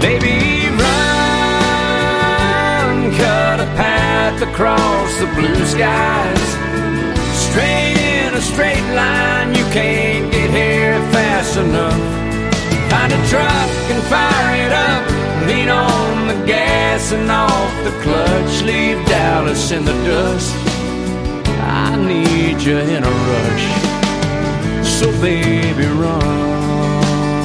Baby, run, cut a path across the blue skies. Straight in a straight line, you can't get here fast enough. Find a truck and fire it up, lean on the gas and off the clutch. Leave Dallas in the dust, I need you in a rush. So baby, run.